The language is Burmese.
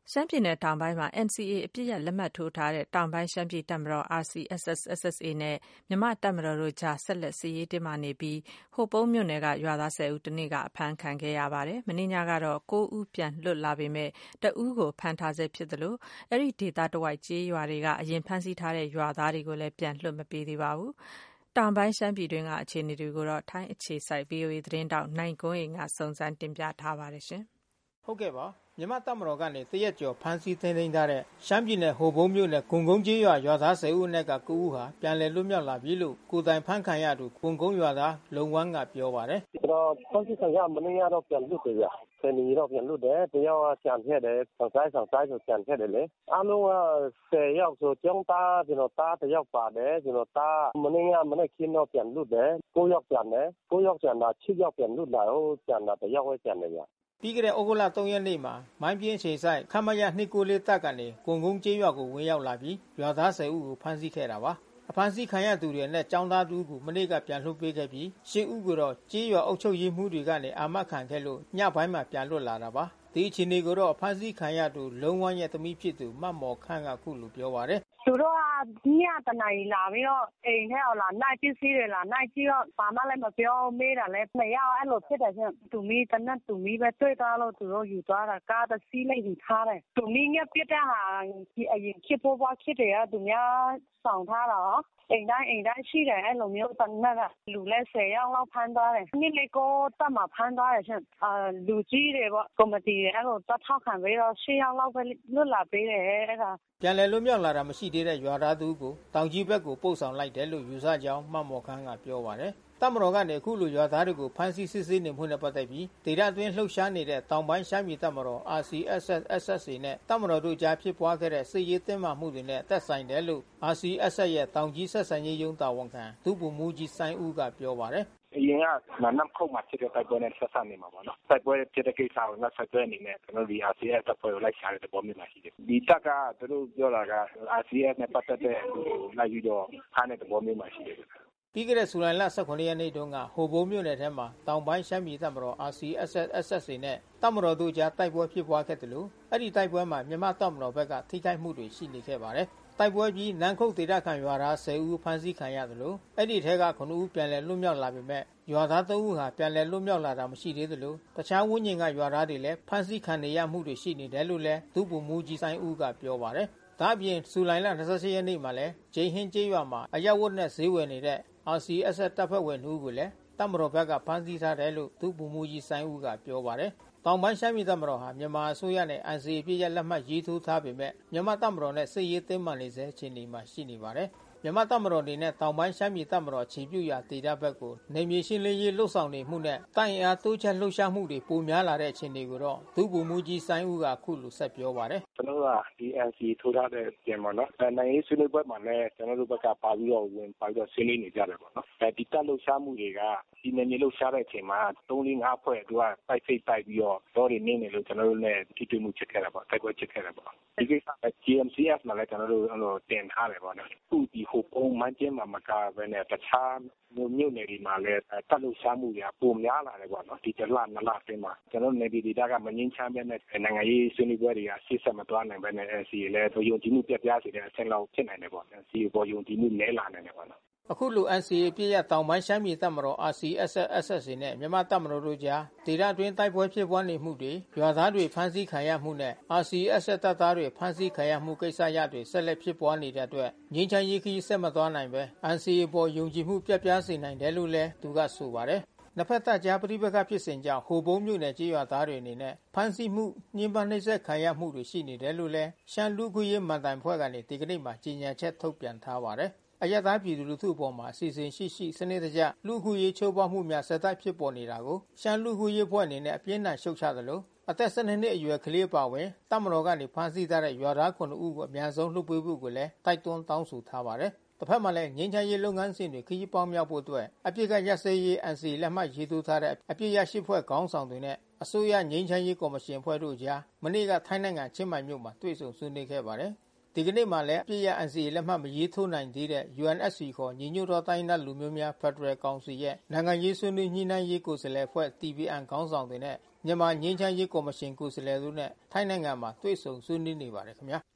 ရှမ်းပြည်နယ်တောင်ပိုင်းမှာ NCA အပစ်ရပ်လက်မှတ်ထိုးထားတဲ့တောင်ပိုင်းရှမ်းပြည်တပ်မတော် RCSS/SSA နဲ့မြန်မာ့တပ်မတော်တို့ကြားဆက်လက်စစ်ရေးတင်းမာနေပြီး ဟိုပုံးမြို့နယ်ကရွာသား10ဦးတနေ့ကအဖမ်းခံခဲ့ရပါတယ်။ မနေ့ညကတော့9ဦးပြန်လွတ်လာပေမဲ့တဦးကိုဖမ်းထားဆဲဖြစ်သလို အဲဒီဒေသတဝိုက်ကျေးရွာတွေကအရင်ဖမ်းဆီးထားတဲ့ရွာသားတွေကိုလည်းပြန်လွှတ်မပေးသေးပါဘူး။ တောင်ပိုင်းရှမ်းပြည်တွင်းကအခြေအနေတွေကိုတော့ထိုင်းအခြေစိုက် VOA သတင်းထောက်နိုင်ကွန်းအိန်ကစုံစမ်းတင်ပြထားပါတယ်။ဟုတ်ကဲ့ပါမြန်မာ့တပ်မတော်ကနေတရက်ကျော်ဖမ်းဆီးထိန်းသိမ်းထားတဲ့ရှမ်းပြည်နယ်ဟိုပုံးမြို့နယ်ဂွန်ကုန်းကျေးရွာရွာသား10ဦးအနက်က9ဦးဟာပြန်လည်လွတ်မြောက်လာပြီလို့ကိုယ်တိုင်ဖမ်းခံရသူဂွန်ကုန်းရွာသားလုံဝမ်းကပြောပါတယ်။ကျွန်တော်ဖမ်းဆီးခံရမနေ့ကတော့ပြန်လွတ်တယ်ဗျ။10နီတော့ပြန်လွတ်တယ်။တယောက်ကကြံခဲ့တယ်။ဆောင်ဆိုင်ဆိုကြံခဲ့တယ်လေ။အားလုံးက10ယောက်ဆိုကျောင်းသားကျွန်တော်သားတယောက်ပါတယ်။ကျွန်တော်သားမနေ့ကမနေ့ကင်းတော့ပြန်လွတ်တယ်။9ယောက်ကြံတယ်။9ယောက်ကြံတာ6ယောက်ပြန်လွတ်လာတော့ကြံတာတယောက်ပဲကြံတယ်ဗျ။ပြီးခဲ့တဲ့ဩဂုတ်လ3ရက်နေ့မှာမိုင်းပြင်းခြေဆိုင်ခမရ294တပ်ကနေဂွန်ကုန်းကျေးရွာကိုဝင်ရောက်လာပြီးရွာသား10ဦးကိုဖမ်းဆီးခဲ့တာပါ။အဖမ်းဆီးခံရသူတွေနဲ့ចောင်းသားတူကိုမနေ့ကပြန်လွှတ်ပေးခဲ့ပြီး10ဦးကိုတော့ကျေးရွာအုပ်ချုပ်ရေးမှူးတွေကနေအာမခံခဲ့လို့ညပိုင်းမှာပြန်လွတ်လာတာပါ။ဒီအခြေအနေကိုတော့အဖမ်းဆီးခံရသူလုံဝမ်းရဲ့သမီးဖြစ်သူမတ်မော်ခန့်ကခုလိုပြောပါတယ်။သူတို့ကညတနာရီလာပြီးတော့အိမ်ထဲလာနိုင်ပစ္စည်းတွေလာနိုင်ကြည့်တော့ဘာမှလည်းမပြောမေးတာလည်းမရအဲ့လိုဖြစ်တယ်ချင်းသူမီးတနတ်သူမီးပဲတွေ့သွားလို့သူတို့ယူသွားတာကားတစ်စီးလေးယူထားတယ်သူမီးညပြတဲ့ဟာအရင်ခစ်ပေါ်ပွားခစ်တွေကသူများဆောင်ထားတာအိမ်တိုင်းရှိတယ်အဲ့လိုမျိုးတနက်ကလူလဲ10ယောက်လောက်ဖမ်းသွားတယ်နေ့လေးကိုတက်မှာဖမ်းသွားတယ်ချင်းလူကြီးတွေပေါ့ကော်မတီတွေအဲ့လိုတက်ထောက်ခံပြီးတော့10ယောက်လောက်ပဲလွတ်လာပေးတယ်အဲ့ဒါပြန်လည်လွတ်မြောက်လာတာမရှိသေးတဲ့ရွာသားသူကိုတောင်ကြီးဘက်ကိုပို့ဆောင်လိုက်တယ်လို့ယူဆကြောင်းမှတ်မော်ခန်းကပြောပါတယ်။တပ်မတော်ကနေအခုလိုရွာသားတွေကိုဖမ်းဆီးစစ်ဆေးနေမှုနဲ့ပတ်သက်ပြီးဒေသအတွင်းလှုပ်ရှားနေတဲ့တောင်ပိုင်းရှမ်းပြည်တပ်မတော် RCSS/SSA နဲ့တပ်မတော်တို့ကြားဖြစ်ပွားခဲ့တဲ့စစ်ရေးတင်းမာမှုတွေနဲ့သက်ဆိုင်တယ်လို့ RCSS ရဲ့တောင်ကြီးဆက်ဆံရေးရုံးတာဝန်ခံဒုဗိုလ်မှူးကြီးစိုင်းဦးကပြောပါတယ်။အရင်ကနမ်ခုတ်မှာဖြစ်တဲ့တိုက်ပွဲနဲ့ဆက်စပ်နေမှာပေါ့နော်။တိုက်ပွဲဖြစ်တဲ့ကိစ္စကိုလက်ဆက်တွဲအနေနဲ့ကျွန်တော်ဒီ RCS တပ်ဖွဲ့ကိုလိုက်ရှာတဲ့သဘောမျိုးမှာရှိတယ်။ဒီတပ်ကသူတို့ပြောတာက RCS နဲ့ပတ်သက်တဲ့လိုက်ပြီးတော့ဖမ်းတဲ့သဘောမျိုးမှာရှိတယ်ပြီးခဲ့တဲ့ဇူလိုင်လ18ရက်နေ့တုန်းကဟိုဘုံမြို့နယ်ထဲမှာတောင်ပိုင်းရှမ်းပြည်တပ်မတော် RCSS/SSA နဲ့တပ်မတော်တို့ကြားတိုက်ပွဲဖြစ်ပွားခဲ့တယ်လို့အဲ့ဒီတိုက်ပွဲမှာမြန်မာတပ်မတော်ဘက်ကထိခိုက်မှုတွေရှိနေခဲ့ပါတယ်။တိုက်ပွဲပြီးနန်းခုတ်ဒေသခံရွာသား10ဦးဖမ်းဆီးခံရတယ်လို့အဲ့ဒီထဲက9ဦးပြန်လည်လွတ်မြောက်လာပေမဲ့ရွာသား3ဦးဟာပြန်လည်လွတ်မြောက်လာတာမရှိသေးသလိုတခြားဝန်းကျင်ကရွာသားတွေလည်းဖမ်းဆီးခံနေရမှုတွေရှိနေတယ်လို့လည်းဒုဗိုလ်မှူးကြီးစိုင်းဦးကပြောပါတယ်။ဒါ့အပြင်ဇူလိုင်လ28ရက်နေ့မှာလည်းဂျိန်းဟင်းကျေးရွာမှာအရက်ဝတ်နဲ့ဈေးဝယ်နေတဲ့RCSS တပ်ဖွဲ့ဝင်တို့ကိုလည်းတပ်မတော်ဘက်ကဖမ်းဆီးထားတယ်လို့ဒုဗိုလ်မှူးကြီးစိုင်းဦးကပြောပါတယ်။တောင်ပိုင်းရှမ်းပြည်တပ်မတော်ဟာမြန်မာအစိုးရနဲ့ NCA ပြည့်ရလက်မှတ်ရေးထိုးထားပေမဲ့မြန်မာတပ်မတော်နဲ့စစ်ရေးတင်းမာနေဆဲအခြေအနေမှာရှိနေပါတယ်။မြန်မာတပ်မတော်အနေနဲ့တောင်ပိုင်းရှမ်းပြည်တပ်မတော်ခြေပြုရာဒေသဘက်ကိုနေမြေရှင်းလင်းရေးလှုပ်ဆောင်နေမှုနဲ့တိုင်အားတိုးချက်လှုပ်ရှားမှုတွေပိုများလာတဲ့အခြေအနေကိုတော့ဒုဗိုလ်မှူးကြီးစိုင်းဦးကခုလိုဆက်ပြောပါတယ်။ကျွန်တော်ကဒီ NCA ထိုးထားတဲ့ပြင်ပေါ့နော်။နိုင်ငံရေးဆွေးနွေးပွဲမှာလည်းကျွန်တော်တို့ဘက်ကပါပြီးတော့ဝင်ပါပြီးတော့ဆွေးနွေးနေကြတယ်ပေါ့နော်။ဒီတပ်လှုပ်ရှားမှုတွေကဒီနေမြေလှုပ်ရှားတဲ့အချိန်မှာ3-5ဖွဲ့သူကတိုက်ဖိတ်တိုက်ပြီးတော့တော်တွေနင်းနေလို့ကျွန်တော်တို့လည်းထိတွေ့မှုဖြစ်ခဲ့တာပေါ့တိုက်ပွဲဖြစ်ခဲ့တာပေါ့ဒီကိစ္စ GMCF မှာလည်းကျွန်တော်တို့တင်ထားတယ်ပေါ့နော်ခုဒီဟိုပုံမှန်ကျင်းမှာမကဘဲနဲ့တခြားမြို့နယ်တွေမှာလည်းတပ်လှုပ်ရှားမှုတွေပုံများလာတယ်ပေါ့နော်ဒီတစ်လ2လအတွင်းမှာကျွန်တော်နေပြည်တော်ကမငင်းချမ်းပဲနဲ့နိုင်ငံရေးဆွေးနွေးပွဲတွေကရှေ့ဆက်မသွားနိုင်ပဲနဲ့ NCA လည်းယုံကြည်မှုပြတ်ပြားစေတဲ့အဆင့်လောက်ဖြစ်နိုင်တယ်ပေါ့ NCA ပေါ်ယုံကြည်မှုနည်းလာနိုင်တယ်ပေါ့နော်အခုလို NCA ပြည့်ရတောင်ပိုင်းရှမ်းပြည်တပ်မတော် RCSS/SSA နဲ့မြန်မာတပ်မတော်တို့ကြားဒေသအတွင်းတိုက်ပွဲဖြစ်ပွားနေမှုတွေရွာသားတွေဖမ်းဆီးခံရမှုနဲ့ RCSS တပ်သားတွေဖမ်းဆီးခံရမှုကိစ္စရပ်တွေဆက်လက်ဖြစ်ပွားနေတဲ့အတွက်ငြိမ်းချမ်းရေးခရီးဆက်မသွားနိုင်ပဲ NCA ပေါ်ယုံကြည်မှုပြတ်ပြားစေနိုင်တယ်လို့လည်းသူကဆိုပါတယ်။နှစ်ဖက်တပ်ကြားပဋိပက္ခဖြစ်စဉ်ကြောင့်ဟိုပုံးမြို့နယ်ကျေးရွာသားတွေအနေနဲ့ဖမ်းဆီးမှုညှဉ်းပန်းနှိပ်စက်ခံရမှုတွေရှိနေတယ်လို့လည်းရှမ်းလူ့ခွင့်ရေးမန်တိုင်ဖွဲ့ကနေဒီကနေ့မှကြေညာချက်ထုတ်ပြန်ထားပါတယ်။အရပ်သားပြည်သူလူထုအပေါ်မှာအစီအစဉ်ရှိစနစ်တကျလူ့ခွင့်ရေးချိုးဖောက်မှုများဆက်တိုက်ဖြစ်ပေါ်နေတာကိုရှမ်းလူ့ခွင့်ရေးဖွဲ့အနေနဲ့အပြင်းထန်ရှုတ်ချသလိုအသက်12နှစ်အရွယ်ကလေးပါဝင်တပ်မတော်ကနေဖမ်းဆီးထားတဲ့ရွာသား9ဦးကိုအများဆုံးလွှတ်ပေးဖို့ကိုလည်းတိုက်တွန်းတောင်းဆိုထားပါတယ်။တစ်ဖက်မှာလည်းငြိမ်းချမ်းရေးလုပ်ငန်းစဉ်တွေခရီးပေါင်းမြောက်ဖို့အတွက်အပြစ်ကရပ်စဲရေး NCA လက်မှတ်ရေးထိုးထားတဲ့အပြစ်ရရှိဖွဲ့ခေါင်းဆောင်တွေနဲ့အစိုးရငြိမ်းချမ်းရေးကော်မရှင်ဖွဲ့တို့ကြားမနေ့ကထိုင်းနိုင်ငံချင်းမိုင်မြို့မှာတွေ့ဆုံဆွေးနွေးခဲ့ပါတယ်။ဒီကနေ့မှလည်းအပြည့်ရ NCA လက်မှတ်မရေးထိုးနိုင်သေးတဲ့ UNSC ခေါ်ညီညွတ်သောတိုင်းဒေသလူမျိုးများဖက်ဒရယ်ကောင်စီရဲ့နိုင်ငံရေးဆွေးနွေးညှိနှိုင်းရေးကိုယ်စားလှယ်အဖွဲ့ TPN ခေါင်းဆောင်တွေနဲ့ငမြန်မာငြိမ်းချမ်းရေးကော်မရှင်ကိုယ်စားလှယ်တို့နဲ့ထိုင်းနိုင်ငံမှာတွေ့ဆုံဆွေးနွေးနေပါတယ်ခင်ဗျာ